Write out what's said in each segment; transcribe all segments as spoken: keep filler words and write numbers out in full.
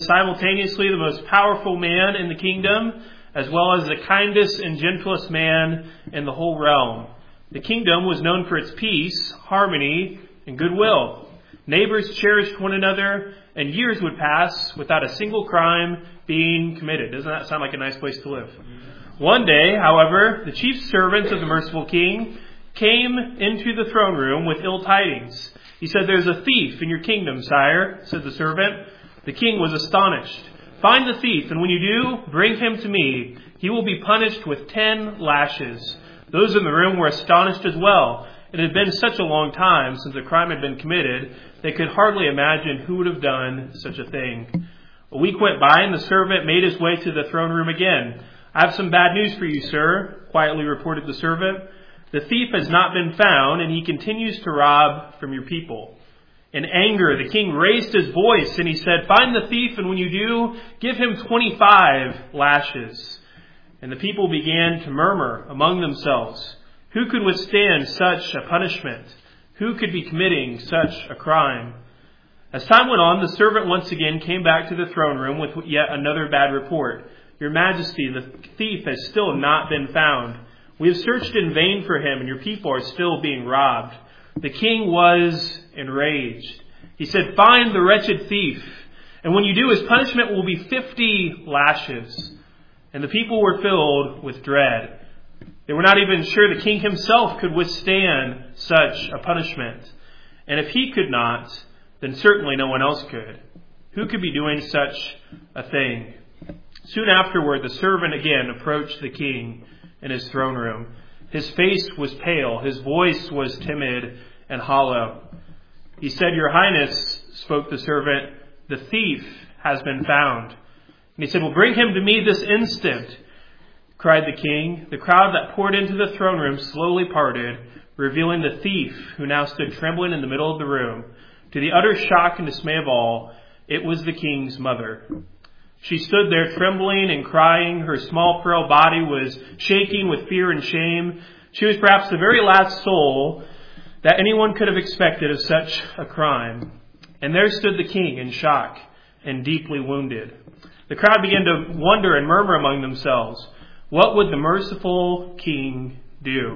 simultaneously the most powerful man in the kingdom, as well as the kindest and gentlest man in the whole realm. The kingdom was known for its peace, harmony, and goodwill. Neighbors cherished one another, and years would pass without a single crime being committed. Doesn't that sound like a nice place to live? One day, however, the chief servant of the merciful king came into the throne room with ill tidings. He said, "There's a thief in your kingdom, sire," said the servant. The king was astonished. "Find the thief, and when you do, bring him to me. He will be punished with ten lashes." Those in the room were astonished as well. It had been such a long time since a crime had been committed, they could hardly imagine who would have done such a thing. A week went by, and the servant made his way to the throne room again. "I have some bad news for you, sir," quietly reported the servant. "The thief has not been found, and he continues to rob from your people." In anger, the king raised his voice, and he said, "Find the thief, and when you do, give him twenty-five lashes." And the people began to murmur among themselves, "Who could withstand such a punishment? Who could be committing such a crime?" As time went on, the servant once again came back to the throne room with yet another bad report. "Your Majesty, the thief has still not been found. We have searched in vain for him, and your people are still being robbed." The king was enraged. He said, "Find the wretched thief, and when you do, his punishment will be fifty lashes." And the people were filled with dread. They were not even sure the king himself could withstand such a punishment. And if he could not, then certainly no one else could. Who could be doing such a thing? Soon afterward, the servant again approached the king in his throne room. His face was pale, his voice was timid and hollow. He said, "Your Highness," spoke the servant, "the thief has been found." And he said, "Well, bring him to me this instant," cried the king. The crowd that poured into the throne room slowly parted, revealing the thief, who now stood trembling in the middle of the room. To the utter shock and dismay of all, it was the king's mother. She stood there trembling and crying. Her small frail body was shaking with fear and shame. She was perhaps the very last soul that anyone could have expected of such a crime. And there stood the king in shock and deeply wounded. The crowd began to wonder and murmur among themselves. What would the merciful king do?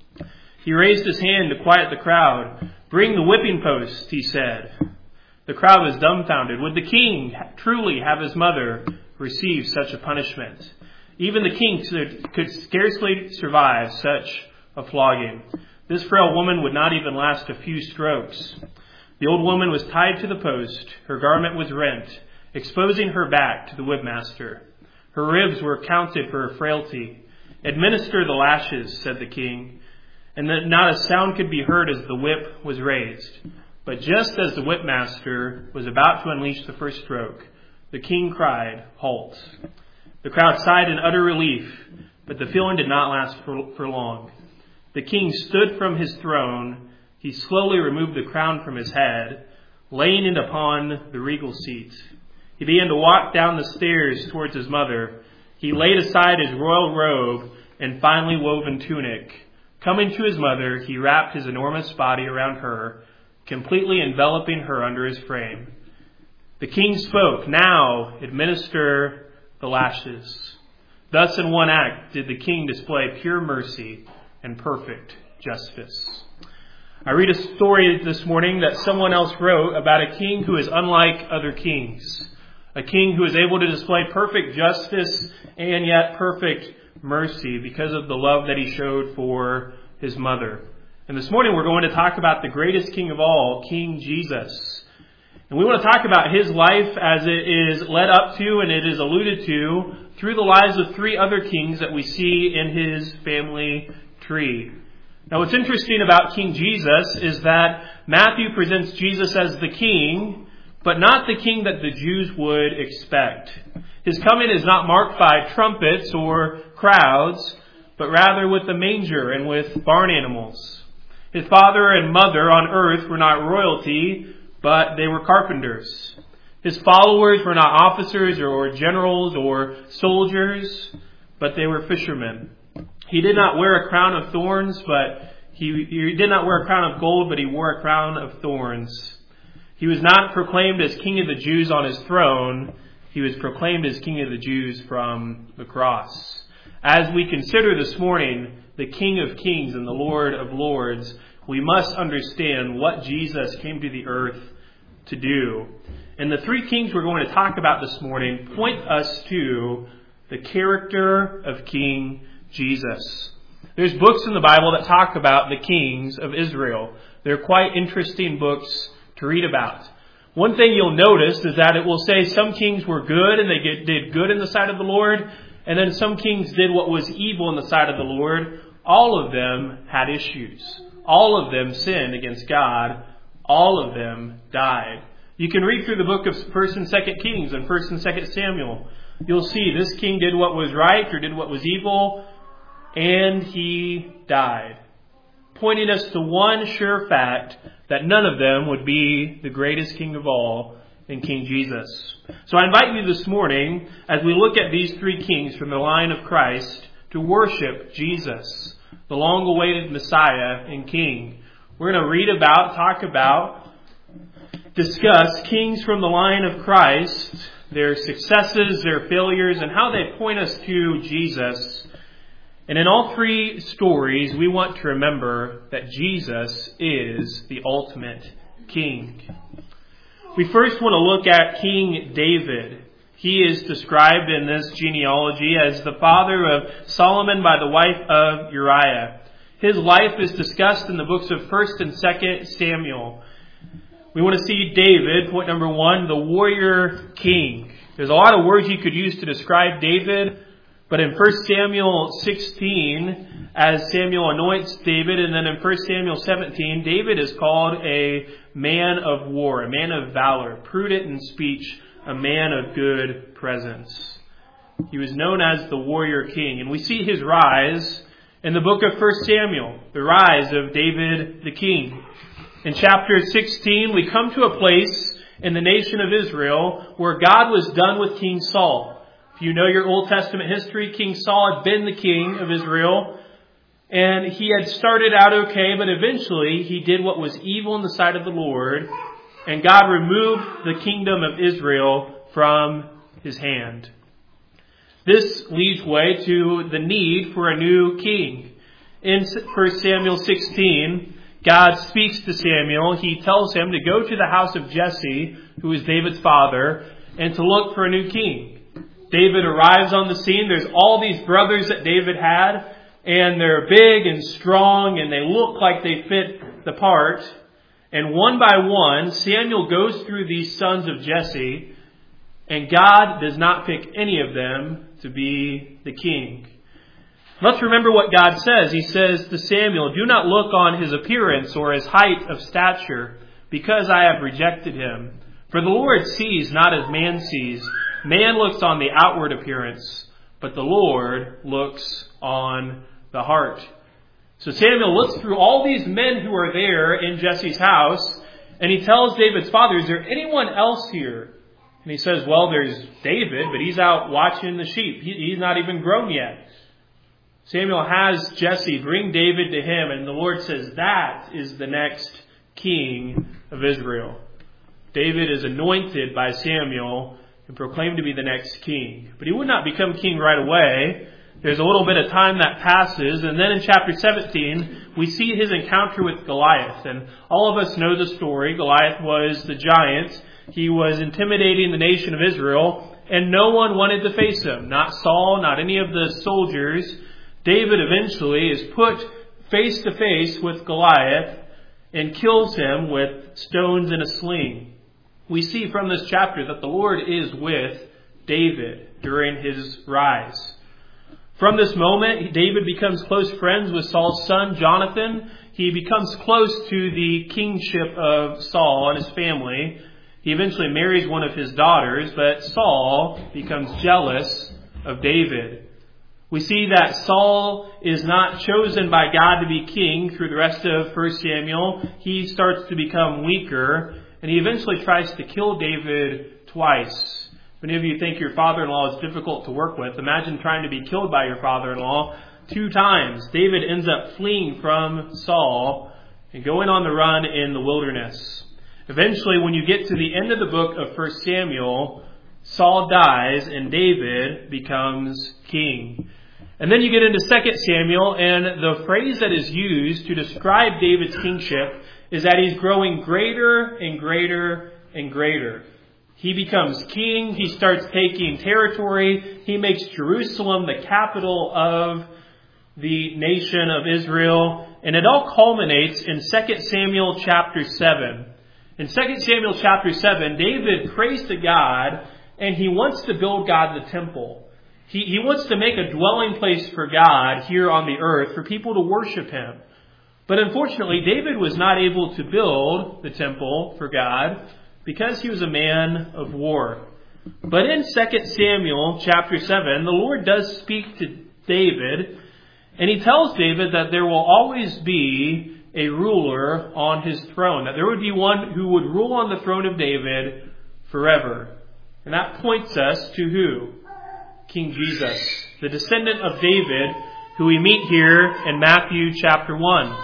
He raised his hand to quiet the crowd. "Bring the whipping post," he said. The crowd was dumbfounded. Would the king truly have his mother receive such a punishment? Even the king could scarcely survive such a flogging. This frail woman would not even last a few strokes. The old woman was tied to the post. Her garment was rent, exposing her back to the whipmaster. Her ribs were counted for her frailty. "Administer the lashes," said the king, and that not a sound could be heard as the whip was raised. But just as the whipmaster was about to unleash the first stroke, the king cried, "Halt." The crowd sighed in utter relief, but the feeling did not last for, for long. The king stood from his throne. He slowly removed the crown from his head, laying it upon the regal seat. He began to walk down the stairs towards his mother. He laid aside his royal robe and finely woven tunic. Coming to his mother, he wrapped his enormous body around her, completely enveloping her under his frame. The king spoke, "Now administer the lashes." Thus in one act did the king display pure mercy and perfect justice. I read a story this morning that someone else wrote about a king who is unlike other kings. A king who is able to display perfect justice and yet perfect mercy because of the love that he showed for his mother. And this morning we're going to talk about the greatest king of all, King Jesus. And we want to talk about his life as it is led up to and it is alluded to through the lives of three other kings that we see in his family tree. Now what's interesting about King Jesus is that Matthew presents Jesus as the king, but not the king that the Jews would expect. His coming is not marked by trumpets or crowds, but rather with the manger and with barn animals. His father and mother on earth were not royalty, but they were carpenters. His followers were not officers or generals or soldiers, but they were fishermen. He did not wear a crown of thorns, but he, he did not wear a crown of gold, but he wore a crown of thorns. He was not proclaimed as King of the Jews on his throne. He was proclaimed as King of the Jews from the cross. As we consider this morning the King of Kings and the Lord of Lords, we must understand what Jesus came to the earth to do. And the three kings we're going to talk about this morning point us to the character of King Jesus. There's books in the Bible that talk about the kings of Israel. They're quite interesting books to read about. One thing you'll notice is that it will say some kings were good and they did good in the sight of the Lord, and then some kings did what was evil in the sight of the Lord. All of them had issues. All of them sinned against God. All of them died. You can read through the book of First and Second Kings and First and Second Samuel. You'll see this king did what was right or did what was evil, and he died, pointing us to one sure fact, that none of them would be the greatest king of all in King Jesus. So I invite you this morning, as we look at these three kings from the line of Christ, to worship Jesus, the long-awaited Messiah and King. We're going to read about, talk about, discuss kings from the line of Christ, their successes, their failures, and how they point us to Jesus. And in all three stories, we want to remember that Jesus is the ultimate king. We first want to look at King David. He is described in this genealogy as the father of Solomon by the wife of Uriah. His life is discussed in the books of First and Second Samuel. We want to see David, point number one, the warrior king. There's a lot of words you could use to describe David. But in First Samuel sixteen, as Samuel anoints David, and then in First Samuel seventeen, David is called a man of war, a man of valor, prudent in speech, a man of good presence. He was known as the warrior king. And we see his rise in the book of First Samuel, the rise of David the king. In chapter sixteen, we come to a place in the nation of Israel where God was done with King Saul. If you know your Old Testament history, King Saul had been the king of Israel, and he had started out okay, but eventually he did what was evil in the sight of the Lord, and God removed the kingdom of Israel from his hand. This leads way to the need for a new king. In First Samuel sixteen, God speaks to Samuel. He tells him to go to the house of Jesse, who is David's father, and to look for a new king. David arrives on the scene. There's all these brothers that David had, and they're big and strong, and they look like they fit the part. And one by one, Samuel goes through these sons of Jesse, and God does not pick any of them to be the king. Let's remember what God says. He says to Samuel, "Do not look on his appearance or his height of stature, because I have rejected him. For the Lord sees not as man sees. Man looks on the outward appearance, but the Lord looks on the heart." So Samuel looks through all these men who are there in Jesse's house, and he tells David's father, "Is there anyone else here?" And he says, "Well, there's David, but he's out watching the sheep. He, he's not even grown yet." Samuel has Jesse bring David to him, and the Lord says, "That is the next king of Israel." David is anointed by Samuel and proclaimed to be the next king. But he would not become king right away. There's a little bit of time that passes. And then in chapter seventeen, we see his encounter with Goliath. And all of us know the story. Goliath was the giant. He was intimidating the nation of Israel. And no one wanted to face him. Not Saul, not any of the soldiers. David eventually is put face to face with Goliath and kills him with stones in a sling. We see from this chapter that the Lord is with David during his rise. From this moment, David becomes close friends with Saul's son, Jonathan. He becomes close to the kingship of Saul and his family. He eventually marries one of his daughters, but Saul becomes jealous of David. We see that Saul is not chosen by God to be king through the rest of First Samuel. He starts to become weaker, and he eventually tries to kill David twice. Many of you think your father-in-law is difficult to work with. Imagine trying to be killed by your father-in-law two times. David ends up fleeing from Saul and going on the run in the wilderness. Eventually, when you get to the end of the book of First Samuel, Saul dies and David becomes king. And then you get into Second Samuel, and the phrase that is used to describe David's kingship is that he's growing greater and greater and greater. He becomes king. He starts taking territory. He makes Jerusalem the capital of the nation of Israel. And it all culminates in Second Samuel chapter seven. In Second Samuel chapter seven, David prays to God, and he wants to build God the temple. He, he wants to make a dwelling place for God here on the earth for people to worship Him. But unfortunately, David was not able to build the temple for God because he was a man of war. But in Second Samuel chapter seven, the Lord does speak to David, and He tells David that there will always be a ruler on his throne, that there would be one who would rule on the throne of David forever. And that points us to who? King Jesus, the descendant of David, who we meet here in Matthew chapter one.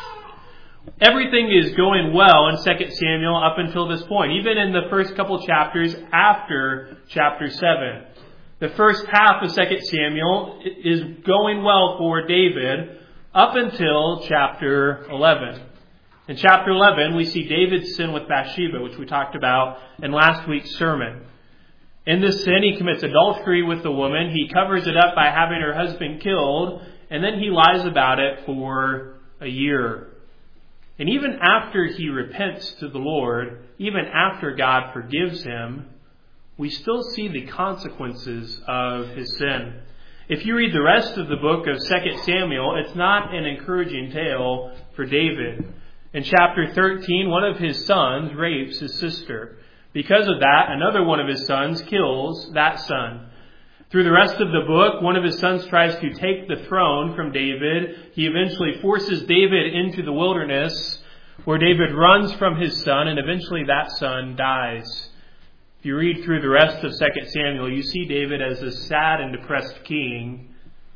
Everything is going well in Second Samuel up until this point, even in the first couple chapters after chapter seven. The first half of Second Samuel is going well for David up until chapter eleven. In chapter eleven, we see David's sin with Bathsheba, which we talked about in last week's sermon. In this sin, he commits adultery with the woman. He covers it up by having her husband killed, and then he lies about it for a year. And even after he repents to the Lord, even after God forgives him, we still see the consequences of his sin. If you read the rest of the book of Second Samuel, it's not an encouraging tale for David. In chapter thirteen, one of his sons rapes his sister. Because of that, another one of his sons kills that son. Through the rest of the book, one of his sons tries to take the throne from David. He eventually forces David into the wilderness, where David runs from his son, and eventually that son dies. If you read through the rest of Second Samuel, you see David as a sad and depressed king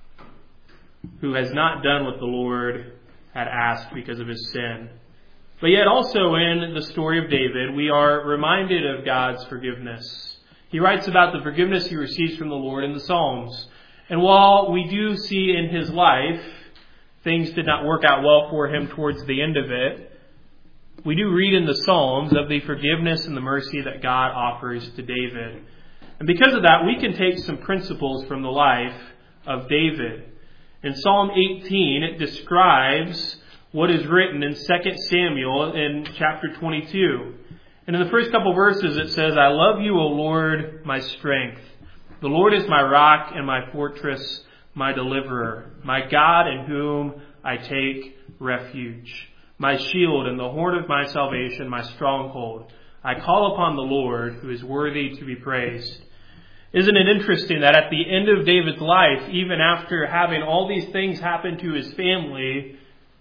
who has not done what the Lord had asked because of his sin. But yet also in the story of David, we are reminded of God's forgiveness. He writes about the forgiveness he receives from the Lord in the Psalms. And while we do see in his life things did not work out well for him towards the end of it, we do read in the Psalms of the forgiveness and the mercy that God offers to David. And because of that, we can take some principles from the life of David. In Psalm eighteen, it describes what is written in Second Samuel in chapter twenty-two. And in the first couple verses it says, I love you, O Lord, my strength. The Lord is my rock and my fortress, my deliverer, my God in whom I take refuge, my shield and the horn of my salvation, my stronghold. I call upon the Lord, who is worthy to be praised. Isn't it interesting that at the end of David's life, even after having all these things happen to his family,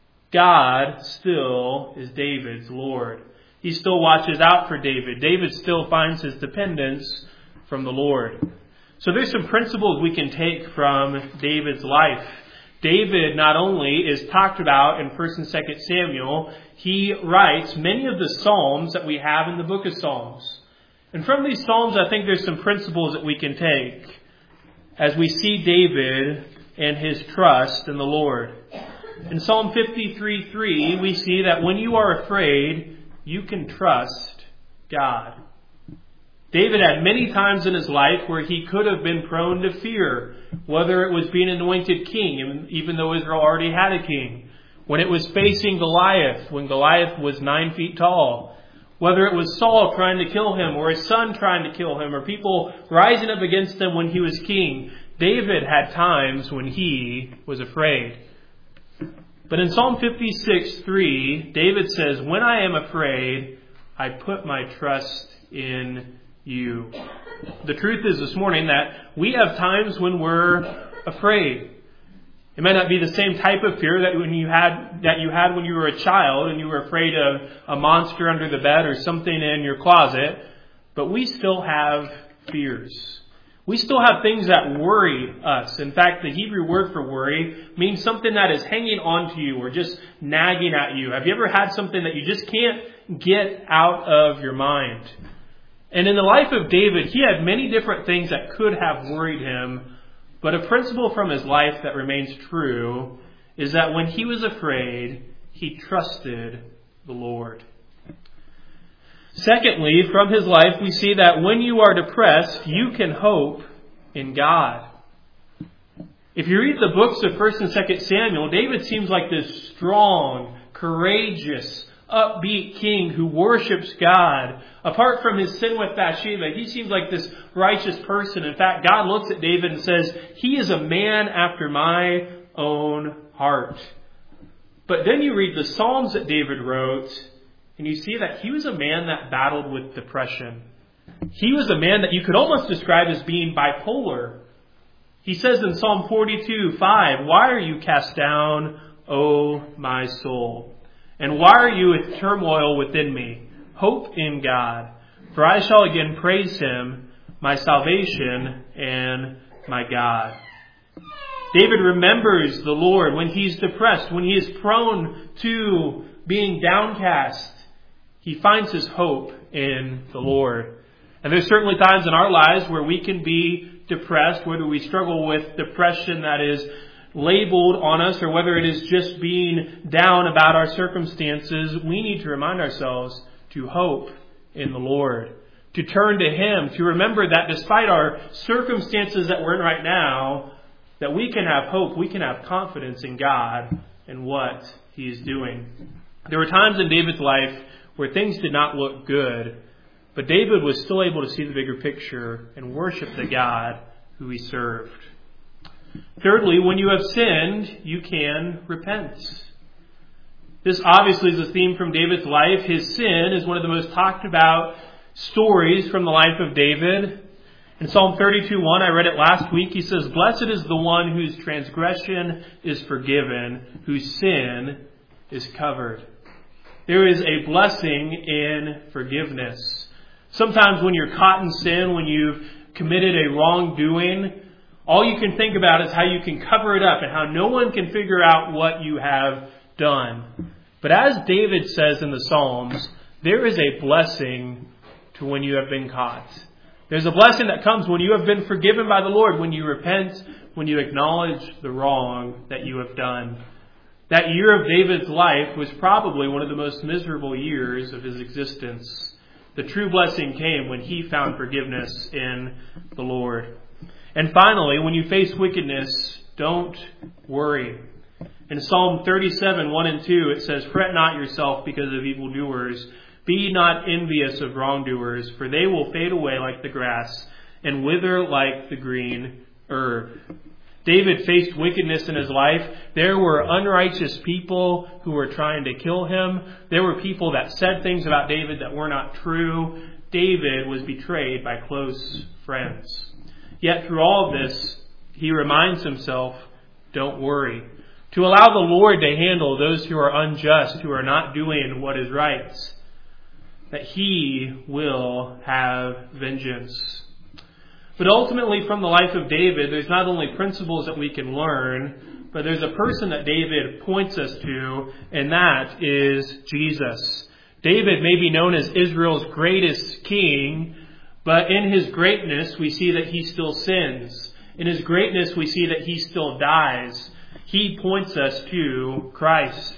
God still is David's Lord. He still watches out for David. David still finds his dependence from the Lord. So there's some principles we can take from David's life. David not only is talked about in First and Second Samuel, he writes many of the Psalms that we have in the book of Psalms. And from these Psalms, I think there's some principles that we can take as we see David and his trust in the Lord. In Psalm fifty-three three, we see that when you are afraid, you can trust God. David had many times in his life where he could have been prone to fear, whether it was being anointed king, even though Israel already had a king, when it was facing Goliath, when Goliath was nine feet tall, whether it was Saul trying to kill him, or his son trying to kill him, or people rising up against him when he was king. David had times when he was afraid. But in Psalm fifty-six three, David says, when I am afraid, I put my trust in you. The truth is this morning that we have times when we're afraid. It might not be the same type of fear that when you had that you had when you were a child and you were afraid of a monster under the bed or something in your closet, but we still have fears. We still have things that worry us. In fact, the Hebrew word for worry means something that is hanging on to you or just nagging at you. Have you ever had something that you just can't get out of your mind? And in the life of David, he had many different things that could have worried him. But a principle from his life that remains true is that when he was afraid, he trusted the Lord. Secondly, from his life, we see that when you are depressed, you can hope in God. If you read the books of First and Second Samuel, David seems like this strong, courageous, upbeat king who worships God. Apart from his sin with Bathsheba, he seems like this righteous person. In fact, God looks at David and says, he is a man after my own heart. But then you read the Psalms that David wrote, and you see that he was a man that battled with depression. He was a man that you could almost describe as being bipolar. He says in Psalm forty-two, five, "Why are you cast down, O my soul? And why are you in turmoil within me? Hope in God, for I shall again praise him, my salvation and my God." David remembers the Lord when he's depressed, when he is prone to being downcast. He finds his hope in the Lord. And there's certainly times in our lives where we can be depressed, whether we struggle with depression that is labeled on us or whether it is just being down about our circumstances. We need to remind ourselves to hope in the Lord, to turn to him, to remember that despite our circumstances that we're in right now, that we can have hope, we can have confidence in God and what he is doing. There were times in David's life where things did not look good, but David was still able to see the bigger picture and worship the God who he served. Thirdly, when you have sinned, you can repent. This obviously is a theme from David's life. His sin is one of the most talked about stories from the life of David. In Psalm thirty-two one, I read it last week, he says, "Blessed is the one whose transgression is forgiven, whose sin is covered." There is a blessing in forgiveness. Sometimes when you're caught in sin, when you've committed a wrongdoing, all you can think about is how you can cover it up and how no one can figure out what you have done. But as David says in the Psalms, there is a blessing to when you have been caught. There's a blessing that comes when you have been forgiven by the Lord, when you repent, when you acknowledge the wrong that you have done. That year of David's life was probably one of the most miserable years of his existence. The true blessing came when he found forgiveness in the Lord. And finally, when you face wickedness, don't worry. In Psalm thirty-seven, one and two, it says, "Fret not yourself because of evildoers. Be ye not envious of wrongdoers, for they will fade away like the grass and wither like the green herb." David faced wickedness in his life. There were unrighteous people who were trying to kill him. There were people that said things about David that were not true. David was betrayed by close friends. Yet through all of this, he reminds himself, don't worry. To allow the Lord to handle those who are unjust, who are not doing what is right. That he will have vengeance. But ultimately from the life of David, there's not only principles that we can learn, but there's a person that David points us to, and that is Jesus. David may be known as Israel's greatest king, but in his greatness we see that he still sins. In his greatness we see that he still dies. He points us to Christ.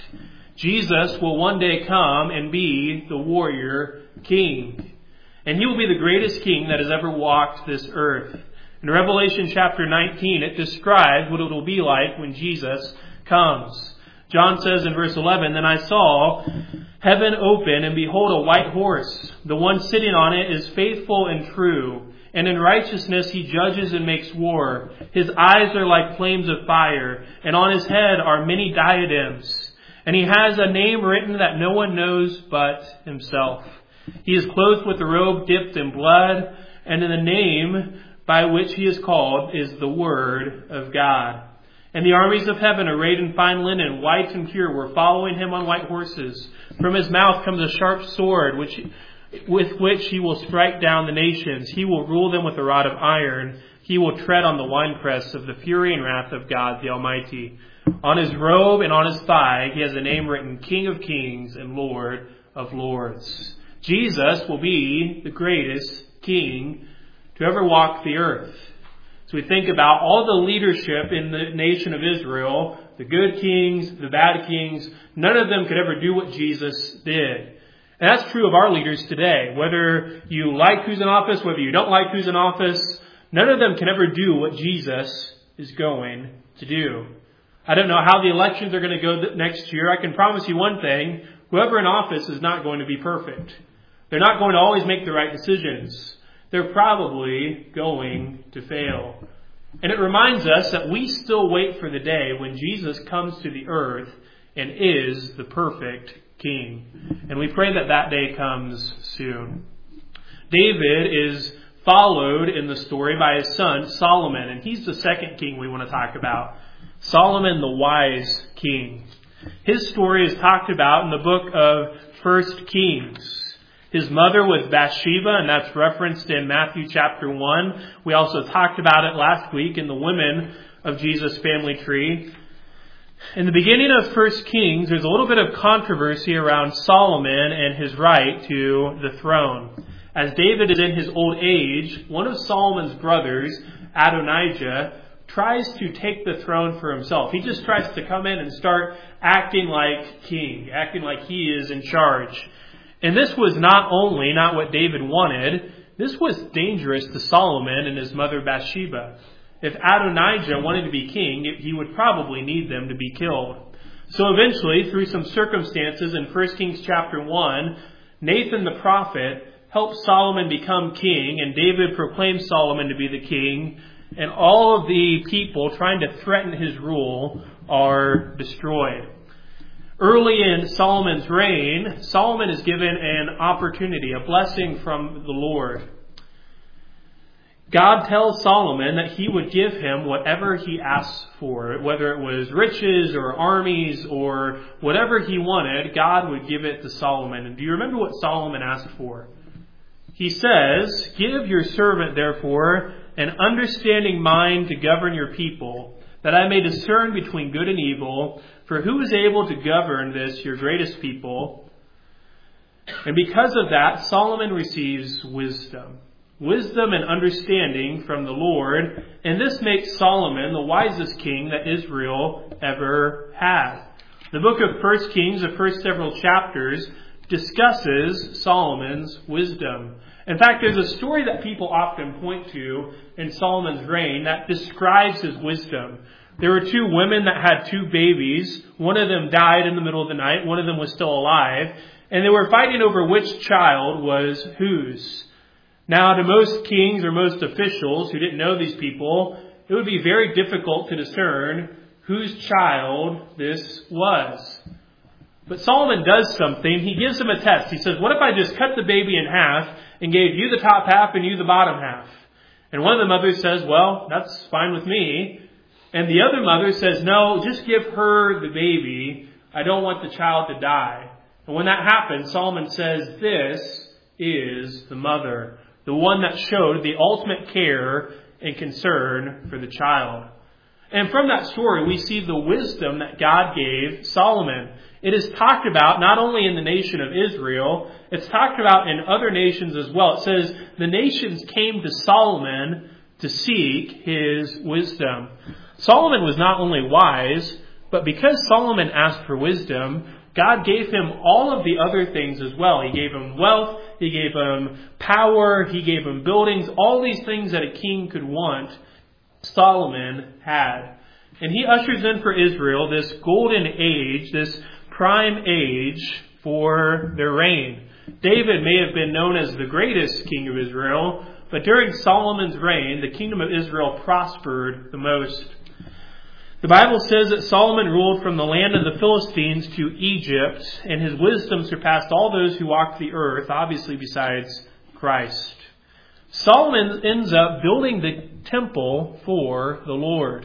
Jesus will one day come and be the warrior king. And he will be the greatest king that has ever walked this earth. In Revelation chapter nineteen, it describes what it will be like when Jesus comes. John says in verse eleven, "Then I saw heaven open, and behold a white horse. The one sitting on it is faithful and true, and in righteousness he judges and makes war. His eyes are like flames of fire, and on his head are many diadems. And he has a name written that no one knows but himself. He is clothed with a robe dipped in blood, and in the name by which he is called is the Word of God. And the armies of heaven, arrayed in fine linen, white and pure, were following him on white horses. From his mouth comes a sharp sword, which, with which he will strike down the nations. He will rule them with a rod of iron. He will tread on the winepress of the fury and wrath of God the Almighty. On his robe and on his thigh he has a name written, King of Kings and Lord of Lords." Jesus will be the greatest king to ever walk the earth. So we think about all the leadership in the nation of Israel, the good kings, the bad kings, none of them could ever do what Jesus did. And that's true of our leaders today. Whether you like who's in office, whether you don't like who's in office, none of them can ever do what Jesus is going to do. I don't know how the elections are going to go next year. I can promise you one thing. Whoever in office is not going to be perfect. They're not going to always make the right decisions. They're probably going to fail. And it reminds us that we still wait for the day when Jesus comes to the earth and is the perfect king. And we pray that that day comes soon. David is followed in the story by his son Solomon, and he's the second king we want to talk about. Solomon, the wise king. His story is talked about in the book of First Kings. His mother was Bathsheba, and that's referenced in Matthew chapter one. We also talked about it last week in the women of Jesus' family tree. In the beginning of First Kings, there's a little bit of controversy around Solomon and his right to the throne. As David is in his old age, one of Solomon's brothers, Adonijah, tries to take the throne for himself. He just tries to come in and start acting like king, acting like he is in charge. And this was not only not what David wanted, this was dangerous to Solomon and his mother Bathsheba. If Adonijah wanted to be king, he would probably need them to be killed. So eventually, through some circumstances in First Kings chapter one, Nathan the prophet helped Solomon become king, and David proclaimed Solomon to be the king, and all of the people trying to threaten his rule are destroyed. Early in Solomon's reign, Solomon is given an opportunity, a blessing from the Lord. God tells Solomon that he would give him whatever he asks for, whether it was riches or armies or whatever he wanted, God would give it to Solomon. And do you remember what Solomon asked for? He says, "Give your servant, therefore, an understanding mind to govern your people, that I may discern between good and evil, for who is able to govern this, your greatest people?" And because of that, Solomon receives wisdom. Wisdom and understanding from the Lord, and this makes Solomon the wisest king that Israel ever had. The book of First Kings, the first several chapters, discusses Solomon's wisdom. In fact, there's a story that people often point to in Solomon's reign that describes his wisdom. There were two women that had two babies. One of them died in the middle of the night. One of them was still alive. And they were fighting over which child was whose. Now, to most kings or most officials who didn't know these people, it would be very difficult to discern whose child this was. But Solomon does something. He gives them a test. He says, what if I just cut the baby in half and gave you the top half and you the bottom half? And one of the mothers says, well, that's fine with me. And the other mother says, no, just give her the baby. I don't want the child to die. And when that happens, Solomon says, this is the mother, the one that showed the ultimate care and concern for the child. And from that story, we see the wisdom that God gave Solomon. It is talked about not only in the nation of Israel, it's talked about in other nations as well. It says the nations came to Solomon to seek his wisdom. Solomon was not only wise, but because Solomon asked for wisdom, God gave him all of the other things as well. He gave him wealth, he gave him power, he gave him buildings, all these things that a king could want, Solomon had. And he ushers in for Israel this golden age, this prime age for their reign. David may have been known as the greatest king of Israel, but during Solomon's reign, the kingdom of Israel prospered the most. The Bible says that Solomon ruled from the land of the Philistines to Egypt, and his wisdom surpassed all those who walked the earth, obviously besides Christ. Solomon ends up building the temple for the Lord.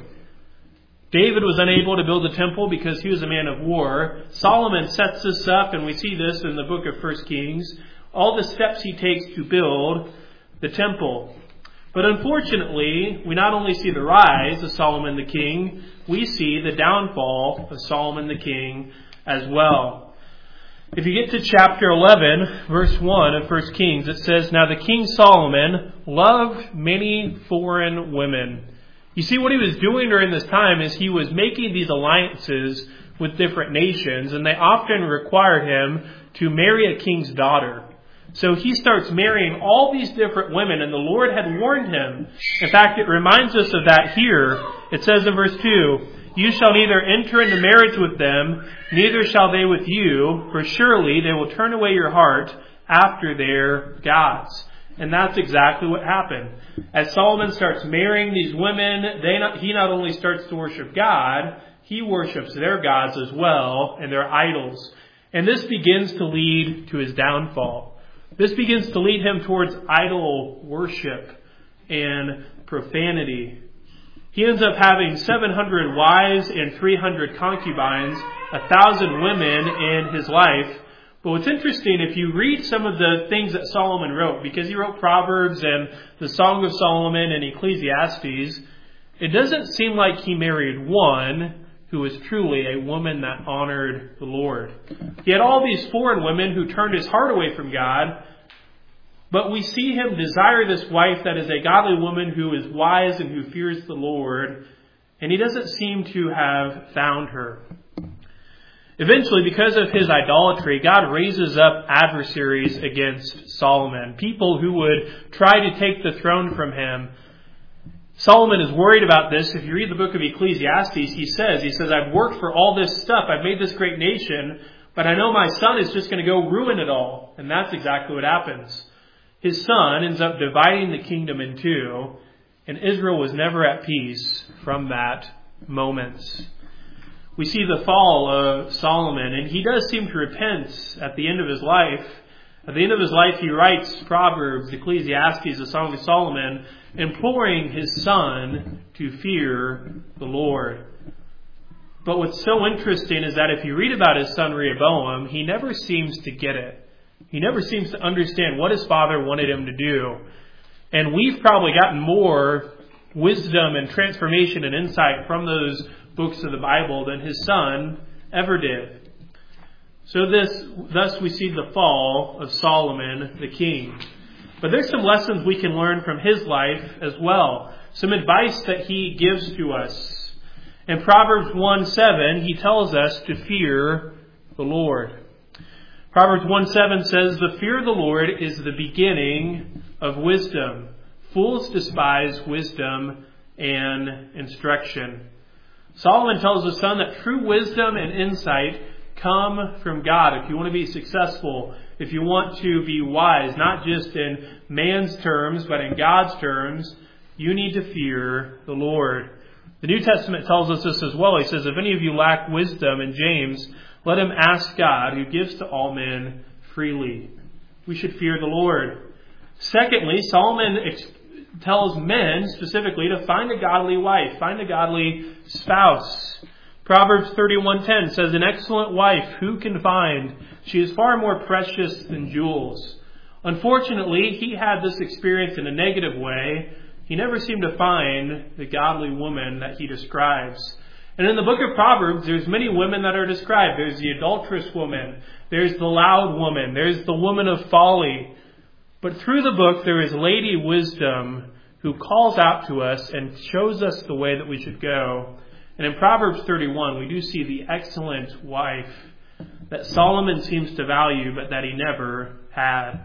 David was unable to build the temple because he was a man of war. Solomon sets this up, and we see this in the book of First Kings. All the steps he takes to build the temple. But unfortunately, we not only see the rise of Solomon the king, we see the downfall of Solomon the king as well. If you get to chapter eleven, verse one of First Kings, it says, "Now the king Solomon loved many foreign women." You see, what he was doing during this time is he was making these alliances with different nations, and they often required him to marry a king's daughter. So he starts marrying all these different women, and the Lord had warned him. In fact, it reminds us of that here. It says in verse two, "You shall neither enter into marriage with them, neither shall they with you, for surely they will turn away your heart after their gods." And that's exactly what happened. As Solomon starts marrying these women, they not, he not only starts to worship God, he worships their gods as well and their idols. And this begins to lead to his downfall. This begins to lead him towards idol worship and profanity. He ends up having seven hundred wives and three hundred concubines, a thousand women in his life. But what's interesting, if you read some of the things that Solomon wrote, because he wrote Proverbs and the Song of Solomon and Ecclesiastes, it doesn't seem like he married one who was truly a woman that honored the Lord. He had all these foreign women who turned his heart away from God, but we see him desire this wife that is a godly woman who is wise and who fears the Lord, and he doesn't seem to have found her. Eventually, because of his idolatry, God raises up adversaries against Solomon, people who would try to take the throne from him. Solomon is worried about this. If you read the book of Ecclesiastes, he says, he says, "I've worked for all this stuff. I've made this great nation, but I know my son is just going to go ruin it all." And that's exactly what happens. His son ends up dividing the kingdom in two, and Israel was never at peace from that moment. We see the fall of Solomon, and he does seem to repent at the end of his life. At the end of his life, he writes Proverbs, Ecclesiastes, the Song of Solomon, imploring his son to fear the Lord. But what's so interesting is that if you read about his son Rehoboam, he never seems to get it. He never seems to understand what his father wanted him to do. And we've probably gotten more wisdom and transformation and insight from those books of the Bible than his son ever did. So this, thus we see the fall of Solomon the king. But there's some lessons we can learn from his life as well. Some advice that he gives to us. In Proverbs one seven, he tells us to fear the Lord. Proverbs one seven says, "The fear of the Lord is the beginning of wisdom. Fools despise wisdom and instruction." Solomon tells his son that true wisdom and insight come from God. If you want to be successful, if you want to be wise, not just in man's terms, but in God's terms, you need to fear the Lord. The New Testament tells us this as well. He says, "If any of you lack wisdom," in James, "let him ask God, who gives to all men freely." We should fear the Lord. Secondly, Solomon ex- tells men specifically to find a godly wife, find a godly spouse. Proverbs thirty-one ten says, "An excellent wife who can find? She is far more precious than jewels." Unfortunately, he had this experience in a negative way. He never seemed to find the godly woman that he describes. And in the book of Proverbs, there's many women that are described. There's the adulterous woman. There's the loud woman. There's the woman of folly. But through the book, there is Lady Wisdom who calls out to us and shows us the way that we should go. And in Proverbs thirty-one, we do see the excellent wife that Solomon seems to value, but that he never had.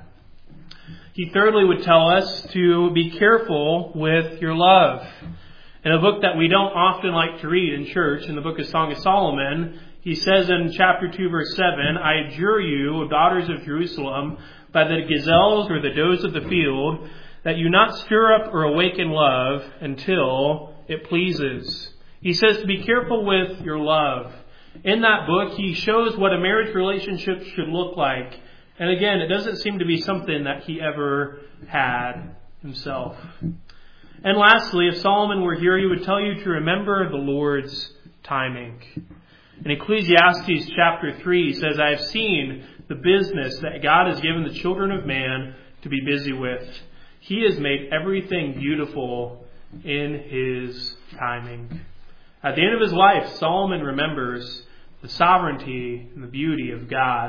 He thirdly would tell us to be careful with your love. In a book that we don't often like to read in church, in the book of Song of Solomon, he says in chapter two, verse seven, "I adjure you, O daughters of Jerusalem, by the gazelles or the does of the field, that you not stir up or awaken love until it pleases." He says to be careful with your love. In that book, he shows what a marriage relationship should look like. And again, it doesn't seem to be something that he ever had himself. And lastly, if Solomon were here, he would tell you to remember the Lord's timing. In Ecclesiastes chapter three, he says, "I have seen the business that God has given the children of man to be busy with. He has made everything beautiful in his timing." At the end of his life, Solomon remembers the sovereignty and the beauty of God.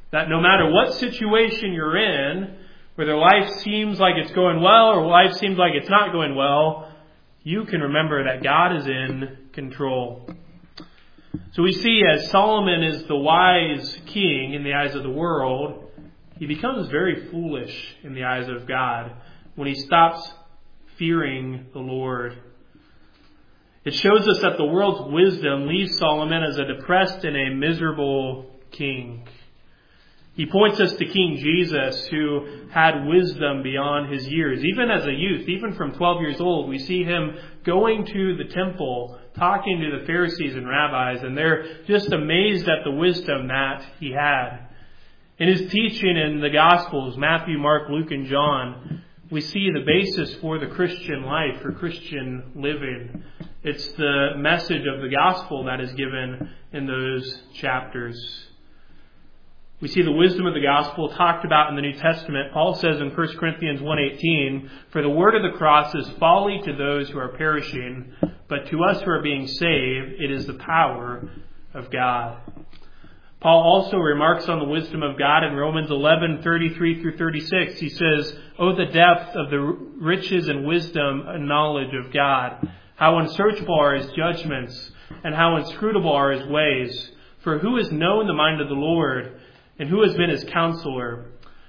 That no matter what situation you're in, whether life seems like it's going well or life seems like it's not going well, you can remember that God is in control. So we see as Solomon is the wise king in the eyes of the world, he becomes very foolish in the eyes of God when he stops fearing the Lord. It shows us that the world's wisdom leaves Solomon as a depressed and a miserable king. He points us to King Jesus, who had wisdom beyond his years. Even as a youth, even from twelve years old, we see him going to the temple, talking to the Pharisees and rabbis, and they're just amazed at the wisdom that he had. In his teaching in the Gospels, Matthew, Mark, Luke, and John, we see the basis for the Christian life, for Christian living. It's the message of the gospel that is given in those chapters. We see the wisdom of the gospel talked about in the New Testament. Paul says in First Corinthians one eighteen, "For the word of the cross is folly to those who are perishing, but to us who are being saved, it is the power of God." Paul also remarks on the wisdom of God in Romans eleven thirty-three through thirty-six. He says, "Oh, the depth of the riches and wisdom and knowledge of God! How unsearchable are his judgments, and how inscrutable are his ways! For who has known the mind of the Lord? And who has been his counselor?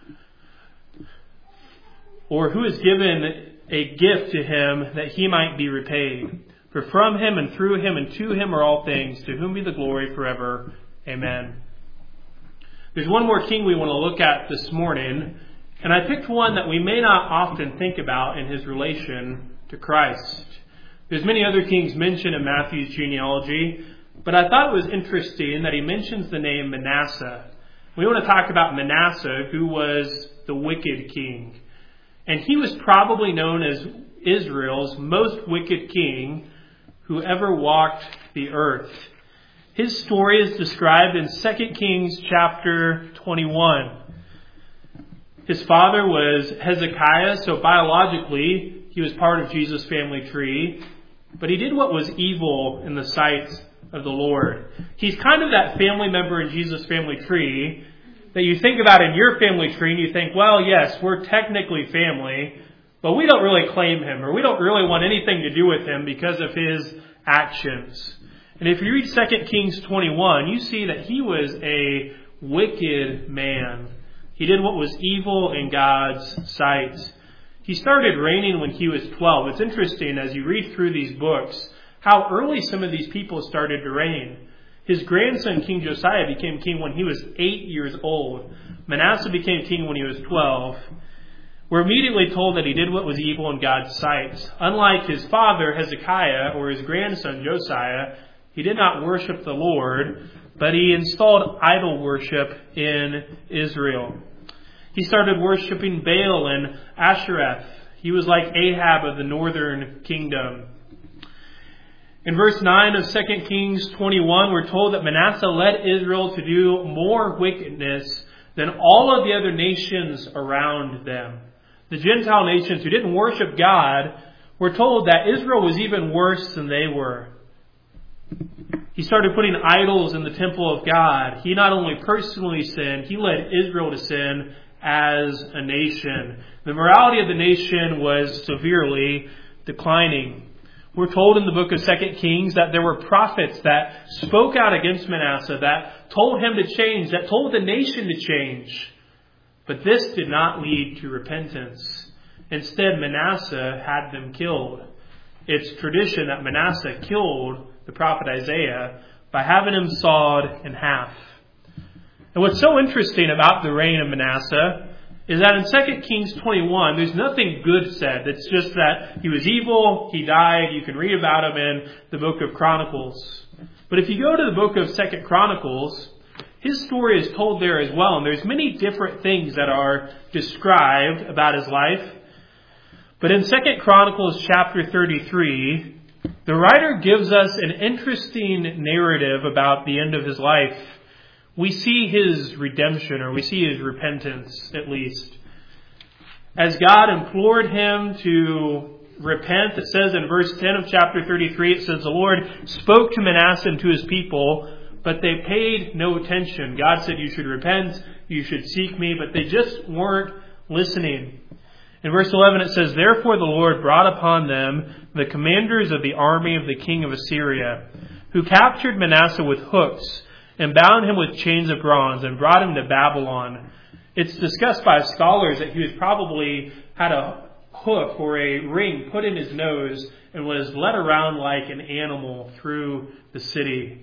Or who has given a gift to him that he might be repaid? For from him and through him and to him are all things, to whom be the glory forever. Amen." There's one more king we want to look at this morning, and I picked one that we may not often think about in his relation to Christ. There's many other kings mentioned in Matthew's genealogy, but I thought it was interesting that he mentions the name Manasseh. We want to talk about Manasseh, who was the wicked king. And he was probably known as Israel's most wicked king who ever walked the earth. His story is described in Second Kings chapter twenty-one. His father was Hezekiah, so biologically he was part of Jesus' family tree. But he did what was evil in the sight of the Lord. He's kind of that family member in Jesus' family tree that you think about in your family tree and you think, well, yes, we're technically family, but we don't really claim him, or we don't really want anything to do with him because of his actions. And if you read Second Kings twenty-one, you see that he was a wicked man. He did what was evil in God's sight. He started reigning when he was twelve. It's interesting as you read through these books how early some of these people started to reign. His grandson, King Josiah, became king when he was eight years old. Manasseh became king when he was twelve. We're immediately told that he did what was evil in God's sight. Unlike his father, Hezekiah, or his grandson, Josiah, he did not worship the Lord, but he installed idol worship in Israel. He started worshiping Baal and Ashereth. He was like Ahab of the northern kingdom. In verse nine of Second Kings twenty-one, we're told that Manasseh led Israel to do more wickedness than all of the other nations around them. The Gentile nations who didn't worship God were told that Israel was even worse than they were. He started putting idols in the temple of God. He not only personally sinned, he led Israel to sin as a nation. The morality of the nation was severely declining. We're told in the book of Second Kings that there were prophets that spoke out against Manasseh, that told him to change, that told the nation to change. But this did not lead to repentance. Instead, Manasseh had them killed. It's tradition that Manasseh killed the prophet Isaiah by having him sawed in half. And what's so interesting about the reign of Manasseh is that in Second Kings twenty-one, there's nothing good said. It's just that he was evil, he died. You can read about him in the book of Chronicles. But if you go to the book of Second Chronicles, his story is told there as well. And there's many different things that are described about his life. But in Second Chronicles chapter thirty-three, the writer gives us an interesting narrative about the end of his life. We see his redemption, or we see his repentance, at least. As God implored him to repent, it says in verse ten of chapter thirty-three, it says, "The Lord spoke to Manasseh and to his people, but they paid no attention. God said, you should repent, you should seek me, but they just weren't listening. In verse eleven it says, therefore the Lord brought upon them the commanders of the army of the king of Assyria, who captured Manasseh with hooks and bound him with chains of bronze and brought him to Babylon. It's discussed by scholars that he was probably had a hook or a ring put in his nose and was led around like an animal through the city.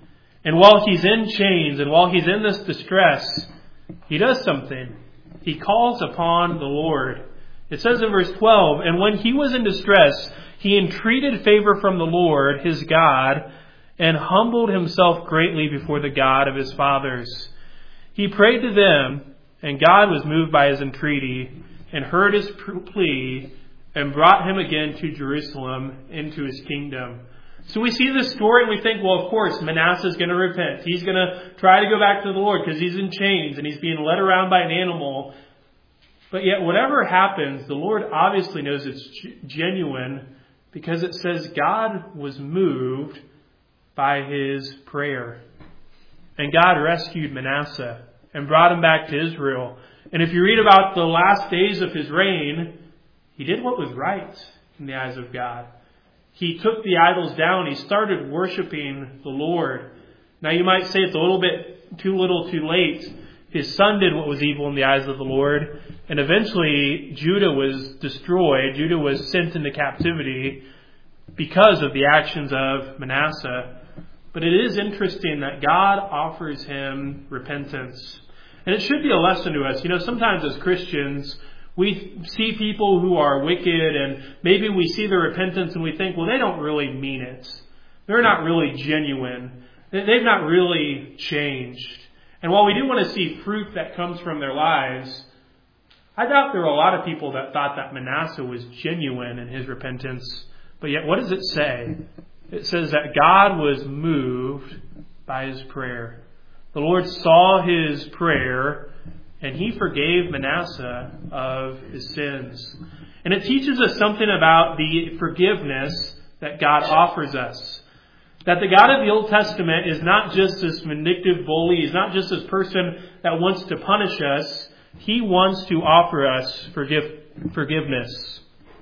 And while he's in chains and while he's in this distress, he does something. He calls upon the Lord. It says in verse twelve, and when he was in distress, he entreated favor from the Lord, his God, and humbled himself greatly before the God of his fathers. He prayed to them, and God was moved by his entreaty, and heard his plea, and brought him again to Jerusalem into his kingdom. So we see this story and we think, well, of course, Manasseh is going to repent. He's going to try to go back to the Lord because he's in chains and he's being led around by an animal. But yet whatever happens, the Lord obviously knows it's genuine because it says God was moved by his prayer. And God rescued Manasseh and brought him back to Israel. And if you read about the last days of his reign, he did what was right in the eyes of God. He took the idols down. He started worshiping the Lord. Now you might say it's a little bit too little too late. His son did what was evil in the eyes of the Lord. And eventually Judah was destroyed. Judah was sent into captivity because of the actions of Manasseh. But it is interesting that God offers him repentance. And it should be a lesson to us. You know, sometimes as Christians, we see people who are wicked and maybe we see their repentance and we think, well, they don't really mean it. They're not really genuine. They've not really changed. And while we do want to see fruit that comes from their lives, I doubt there are a lot of people that thought that Manasseh was genuine in his repentance. But yet, what does it say? It says that God was moved by his prayer. The Lord saw his prayer and he forgave Manasseh of his sins. And it teaches us something about the forgiveness that God offers us. That the God of the Old Testament is not just this vindictive bully. He's not just this person that wants to punish us. He wants to offer us forgive, forgiveness.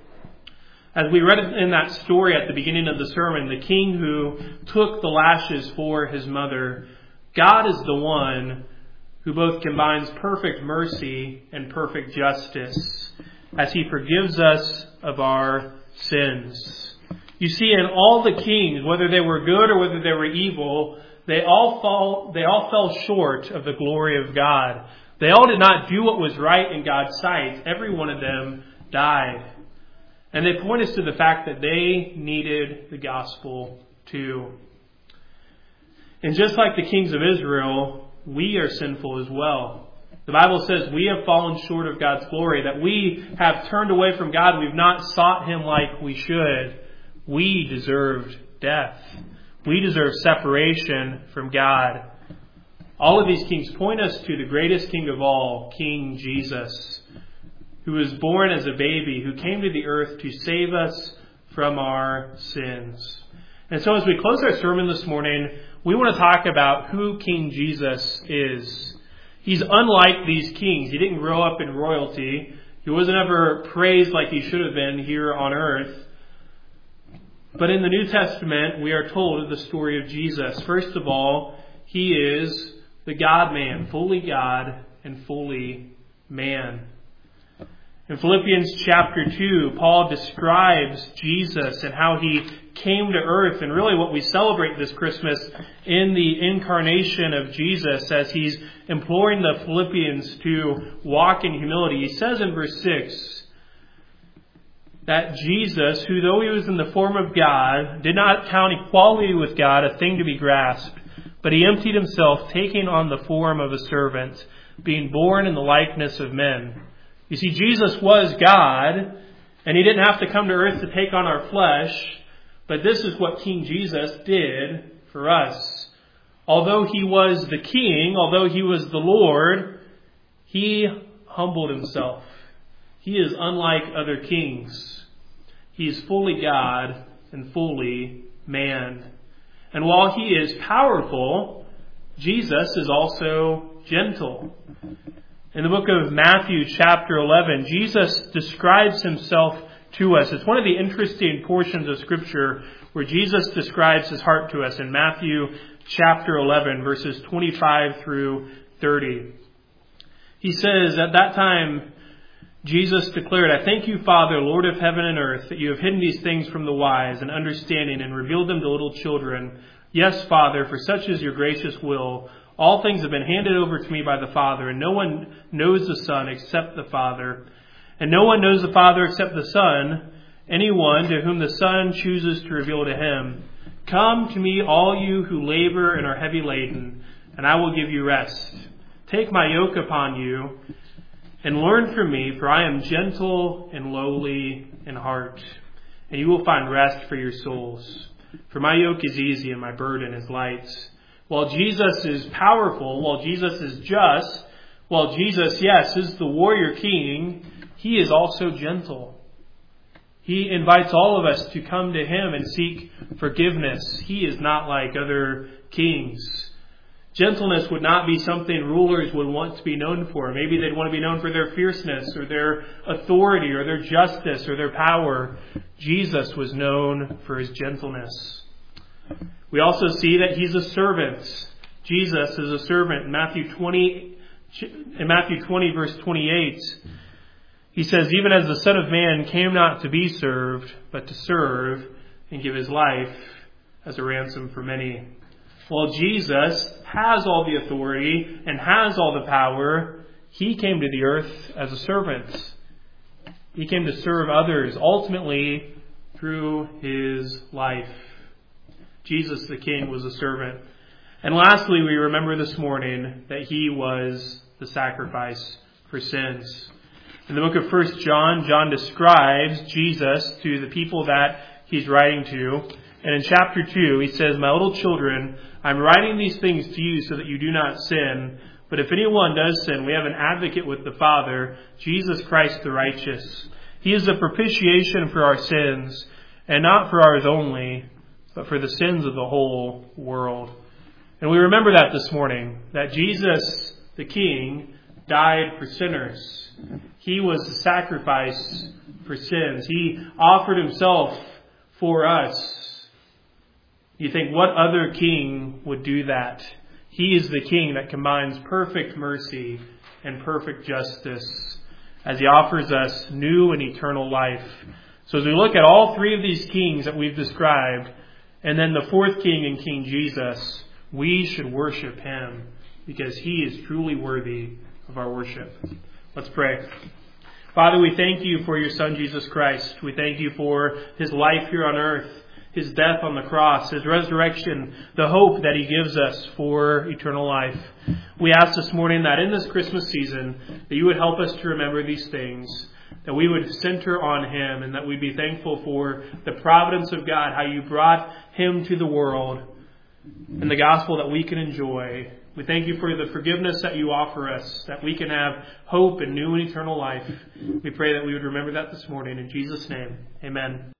As we read in that story at the beginning of the sermon, the king who took the lashes for his mother, God is the one who both combines perfect mercy and perfect justice as he forgives us of our sins. You see, in all the kings, whether they were good or whether they were evil, they all fall, they all fell short of the glory of God. They all did not do what was right in God's sight. Every one of them died. And they point us to the fact that they needed the gospel too. And just like the kings of Israel, we are sinful as well. The Bible says we have fallen short of God's glory, that we have turned away from God. We've not sought him like we should. We deserved death. We deserve separation from God. All of these kings point us to the greatest king of all, King Jesus, who was born as a baby, who came to the earth to save us from our sins. And so as we close our sermon this morning, we want to talk about who King Jesus is. He's unlike these kings. He didn't grow up in royalty. He wasn't ever praised like he should have been here on earth. But in the New Testament, we are told of the story of Jesus. First of all, he is the God-man, fully God and fully man. In Philippians chapter two, Paul describes Jesus and how he came to earth, and really what we celebrate this Christmas in the incarnation of Jesus as he's imploring the Philippians to walk in humility. He says in verse six that Jesus, who though he was in the form of God, did not count equality with God a thing to be grasped, but he emptied himself, taking on the form of a servant, being born in the likeness of men. You see, Jesus was God, and he didn't have to come to earth to take on our flesh, but this is what King Jesus did for us. Although he was the king, although he was the Lord, he humbled himself. He is unlike other kings. He is fully God and fully man. And while he is powerful, Jesus is also gentle. In the book of Matthew chapter eleven, Jesus describes himself to us. It's one of the interesting portions of Scripture where Jesus describes his heart to us in Matthew chapter eleven, verses twenty-five through thirty. He says, at that time, Jesus declared, I thank you, Father, Lord of heaven and earth, that you have hidden these things from the wise and understanding and revealed them to little children. Yes, Father, for such is your gracious will. All things have been handed over to me by the Father, and no one knows the Son except the Father. And no one knows the Father except the Son, anyone to whom the Son chooses to reveal to him. Come to me, all you who labor and are heavy laden, and I will give you rest. Take my yoke upon you and learn from me, for I am gentle and lowly in heart, and you will find rest for your souls. For my yoke is easy and my burden is light. While Jesus is powerful, while Jesus is just, while Jesus, yes, is the warrior king, he is also gentle. He invites all of us to come to him and seek forgiveness. He is not like other kings. Gentleness would not be something rulers would want to be known for. Maybe they'd want to be known for their fierceness or their authority or their justice or their power. Jesus was known for his gentleness. We also see that he's a servant. Jesus is a servant. In Matthew twenty, in Matthew twenty, verse twenty-eight, he says, even as the Son of Man came not to be served, but to serve and give his life as a ransom for many. While Jesus has all the authority and has all the power, he came to the earth as a servant. He came to serve others, ultimately through his life. Jesus the King was a servant. And lastly, we remember this morning that he was the sacrifice for sins. In the book of First John, John describes Jesus to the people that he's writing to. And in chapter two, he says, my little children, I'm writing these things to you so that you do not sin. But if anyone does sin, we have an advocate with the Father, Jesus Christ the righteous. He is the propitiation for our sins, and not for ours only, but for the sins of the whole world. And we remember that this morning, that Jesus, the King, died for sinners. He was the sacrifice for sins. He offered himself for us. You think, what other king would do that? He is the King that combines perfect mercy and perfect justice as he offers us new and eternal life. So as we look at all three of these kings that we've described, and then the fourth king in King Jesus, we should worship him because he is truly worthy of our worship. Let's pray. Father, we thank you for your Son, Jesus Christ. We thank you for his life here on earth, his death on the cross, his resurrection, the hope that he gives us for eternal life. We ask this morning that in this Christmas season, that you would help us to remember these things, that we would center on him, and that we'd be thankful for the providence of God, how you brought him to the world, and the gospel that we can enjoy. We thank you for the forgiveness that you offer us, that we can have hope and new and eternal life. We pray that we would remember that this morning. In Jesus' name, amen.